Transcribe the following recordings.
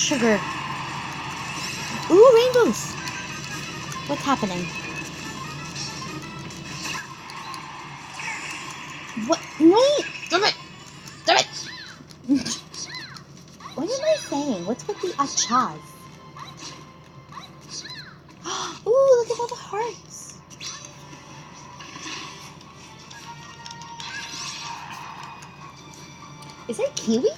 sugar. Ooh, rainbows! What's happening? What? Wait! Stop it! Stop it! What am I saying? What's with the achas? Ooh, look at all the hearts! Is that kiwi?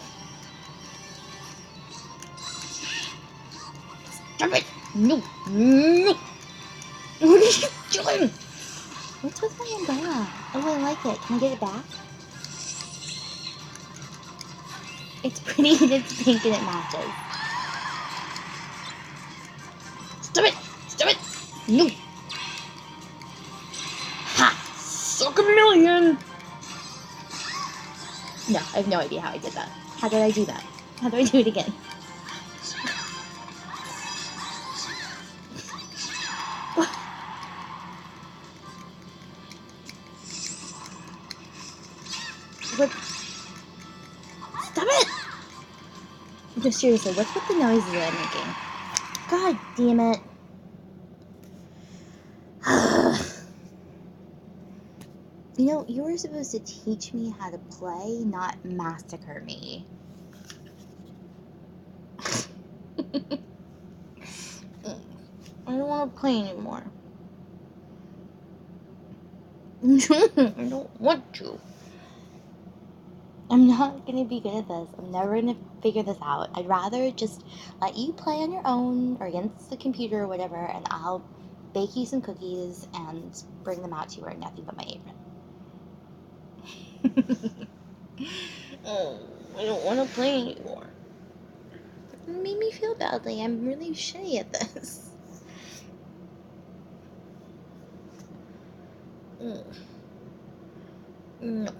Stop it! No! No! What are you doing? What's with my umbrella? Oh, I like it. Can I get it back? It's pretty and it's pink and it matches. Stop it! Stop it! No! Ha! Suck a million! No, I have no idea how I did that. How did I do that? How do I do it again? What? Stop it! No, seriously, what's with the noises that I'm making? God damn it. You know, you were supposed to teach me how to play, not massacre me. I don't want to play anymore. I don't want to. I'm not going to be good at this. I'm never going to figure this out. I'd rather just let you play on your own or against the computer or whatever, and I'll bake you some cookies and bring them out to you wearing nothing but my apron. Oh, I don't want to play anymore. It made me feel badly. I'm really shitty at this. No.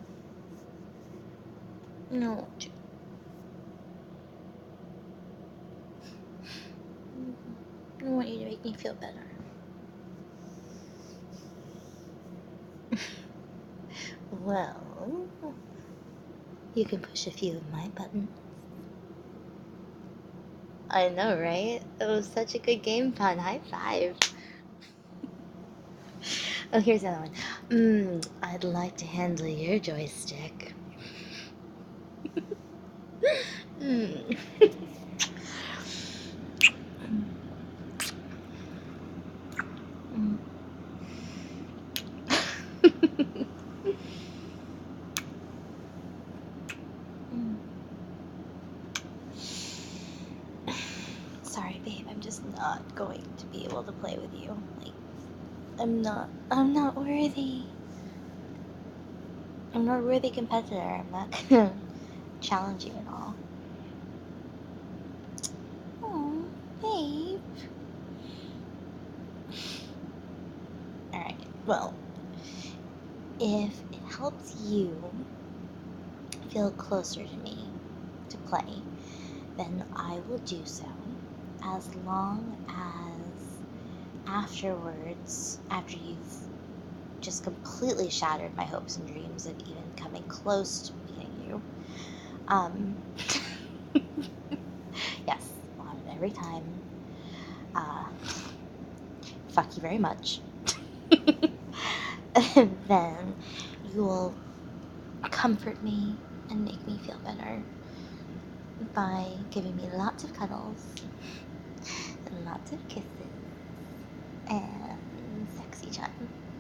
No. I want you to make me feel better. Well, you can push a few of my buttons. I know, right? It was such a good game fun. High five. Oh, here's another one. I'd like to handle your joystick. Sorry, babe. I'm just not going to be able to play with you. Like, I'm not worthy. I'm not a worthy competitor. I'm not gonna challenge you at all. Oh, babe. Alright, well, if it helps you feel closer to me to play, then I will do so, as long as afterwards, after you've just completely shattered my hopes and dreams of even coming close to beating you, yes, every time, fuck you very much, and then you will comfort me and make me feel better by giving me lots of cuddles and lots of kisses and sexy time.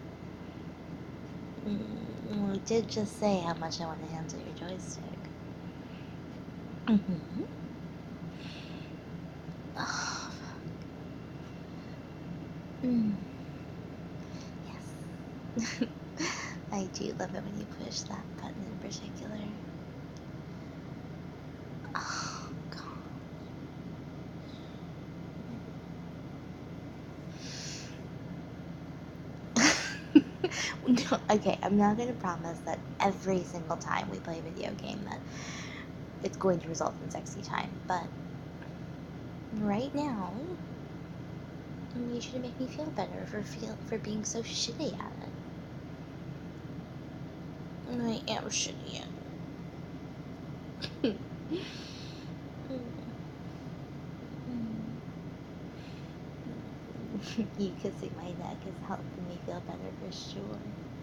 I did just say how much I want to handle your joystick. Oh, fuck. Yes. I do love it when you push that button in particular. Oh, God. No, okay, I'm not going to promise that every single time we play a video game that it's going to result in sexy time, but right now, I need you to make me feel better for being so shitty at it. And I am shitty at it. You kissing my neck is helping me feel better for sure.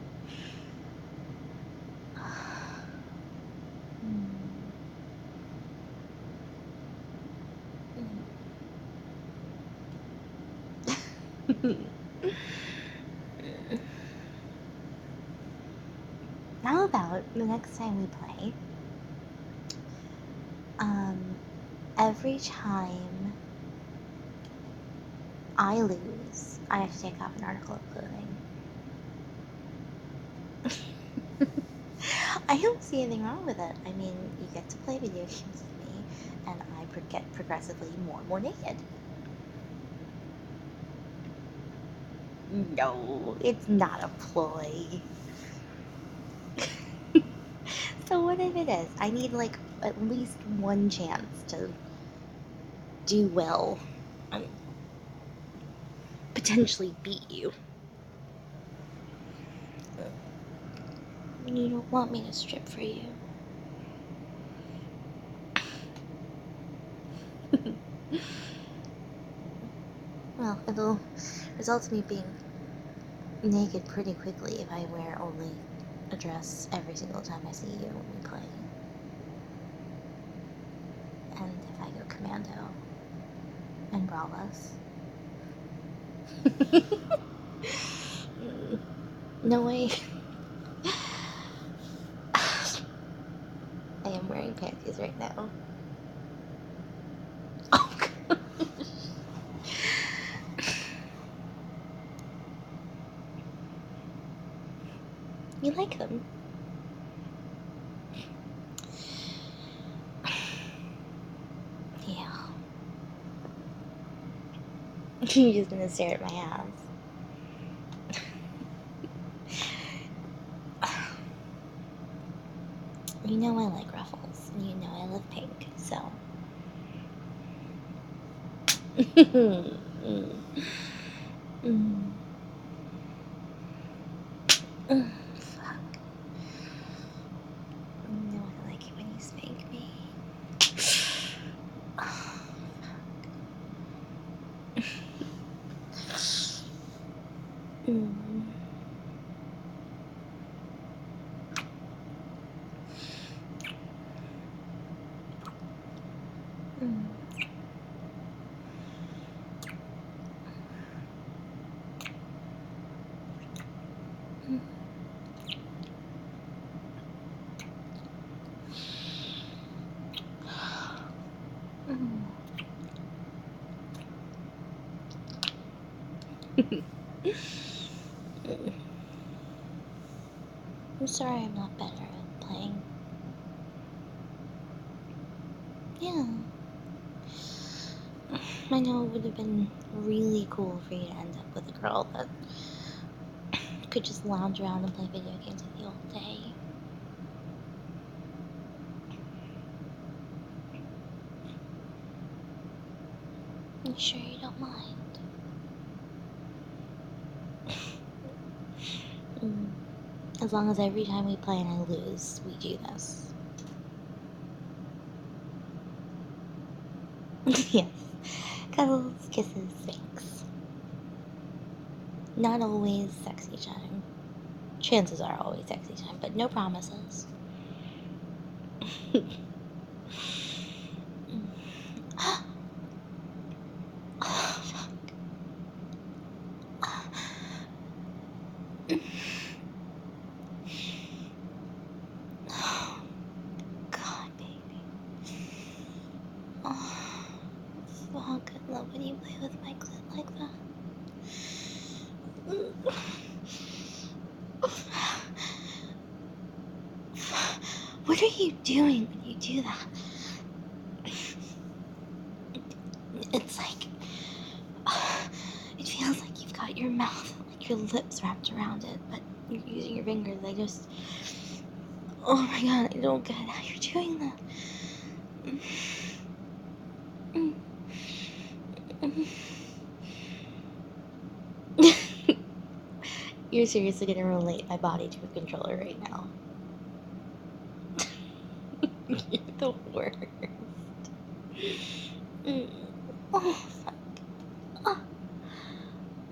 How about the next time we play, um, every time I lose, I have to take off an article of clothing. I don't see anything wrong with it. I mean, you get to play video games with me, and I get progressively more and more naked. No, it's not a ploy. So what if it is? I need like at least one chance to do well and potentially beat you. You don't want me to strip for you. Well, it'll result in me being naked pretty quickly if I wear only a dress every single time I see you when we play. And if I go commando and braless. No way. I am wearing panties right now. Oh gosh. You like them? Yeah. You're just gonna stare at my ass. You know I like ruffles, and you know I love pink, so. mm. Mm. Fuck. You know I like it when you spank me. Mm. Mm. Mm. I'm sorry I'm not better at playing. Yeah. I know it would have been really cool for you to end up with a girl that could just lounge around and play video games with you all day. I'm sure you don't mind. As long as every time we play and I lose, we do this. Yes. Cuddles, kisses, spanks. Not always sexy time. Chances are always sexy time, but no promises. Oh, fuck. Oh, God, baby. Oh, fuck. I love when you play with my clit like that. What are you doing when you do that? It's like, it feels like you've got your mouth, like your lips wrapped around it, but you're using your fingers. Oh my God, I don't get how you're doing that. You're seriously gonna relate my body to a controller right now. You're the worst. Oh, fuck. Oh.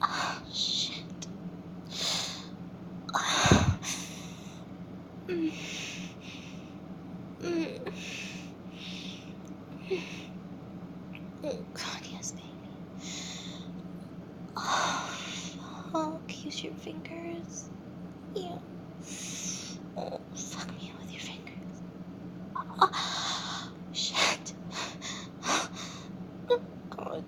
God, yes, baby. Oh, fuck. Use your fingers. Yeah. Oh, fuck me with your fingers. Oh, shit. God.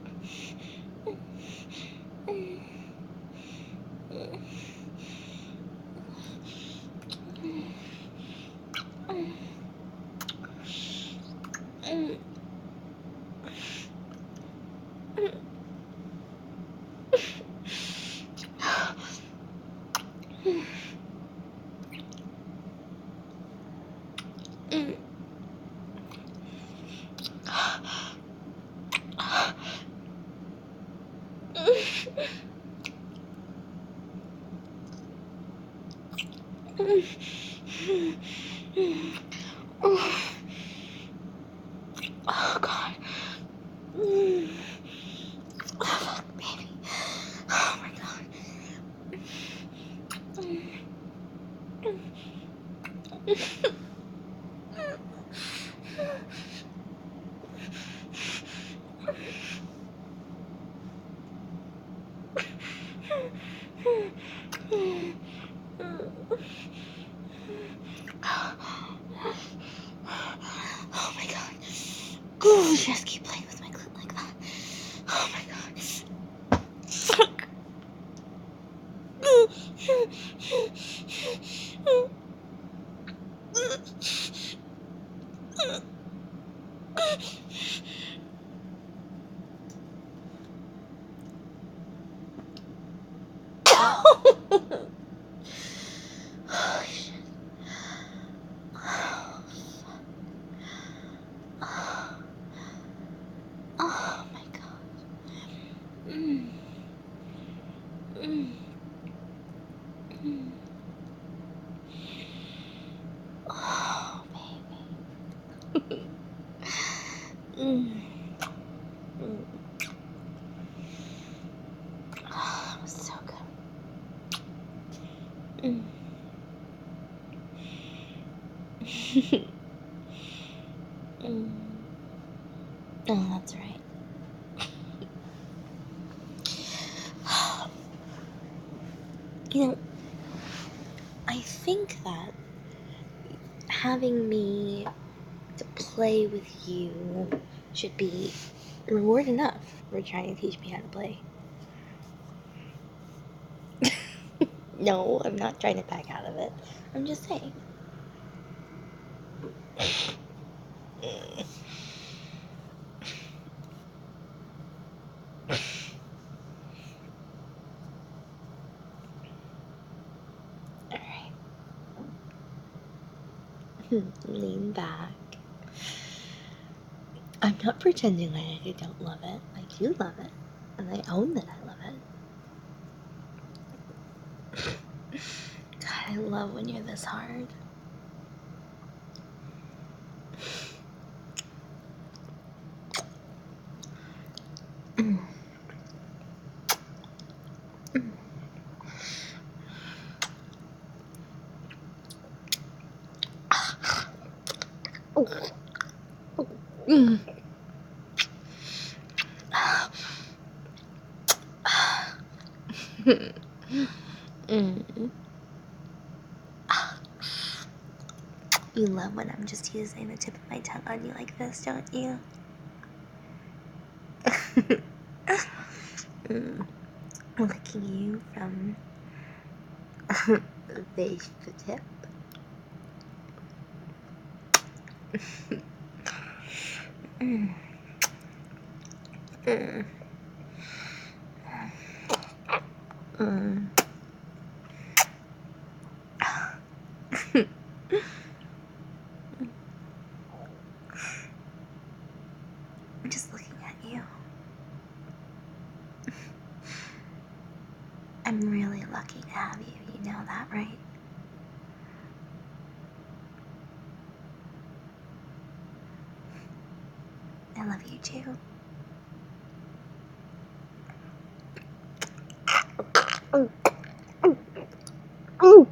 Oh, God. Oh, fuck, baby. Oh, my God. Oh my god. Ooh, just keep playing with my clit like that. Oh my god. Fuck. Oh shit. Oh, fuck. Oh my god. Mm. Mm. Mm. Oh, baby. Mm. Mm. Oh, that was so good. Mm. Mm. Oh, that's right. You know, I think that having me to play with you should be reward enough for trying to teach me how to play. No, I'm not trying to back out of it. I'm just saying. Alright. Lean back. I'm not pretending like I don't love it. I do love it. And I own that I love it. God, I love when you're this hard. Mm. Mm. Oh. Oh. Mm. Mm. You love when I'm just using the tip of my tongue on you like this, don't you? Mm. Licking you from the base to tip. Mm. Mm. Mm. I'm just looking at you. I'm really lucky to have you, you know that, right? I love you too. Mm. Mm.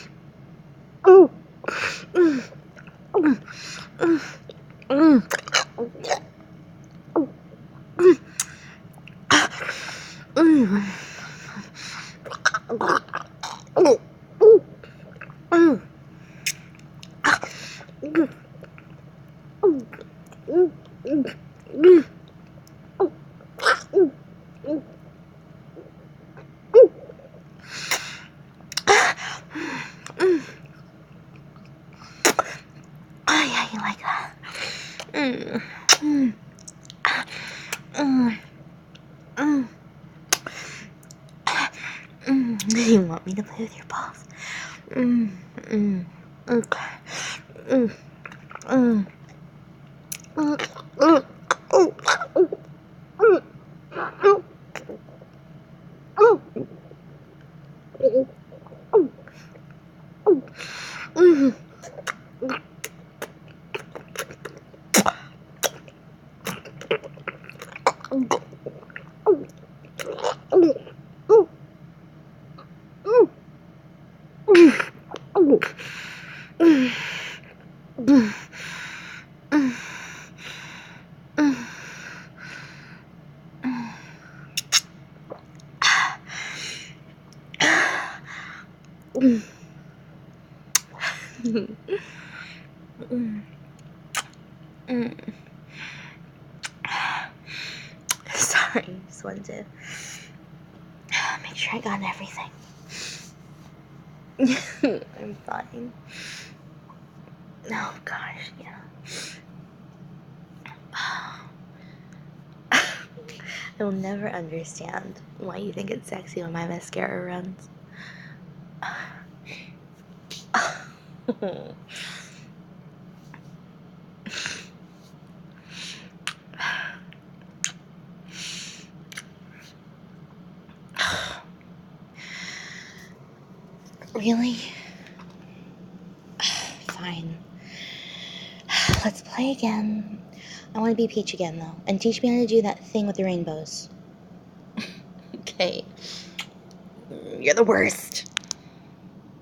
Mm. Mm. Mm. Mm. Yeah, you like that? Do you want me to play with your balls? Okay. Sorry, just wanted to make sure I got everything. I'm fine. Oh gosh, yeah. I will never understand why you think it's sexy when my mascara runs. Really? Fine. Let's play again. I want to be Peach again, though. And teach me how to do that thing with the rainbows. Okay. You're the worst.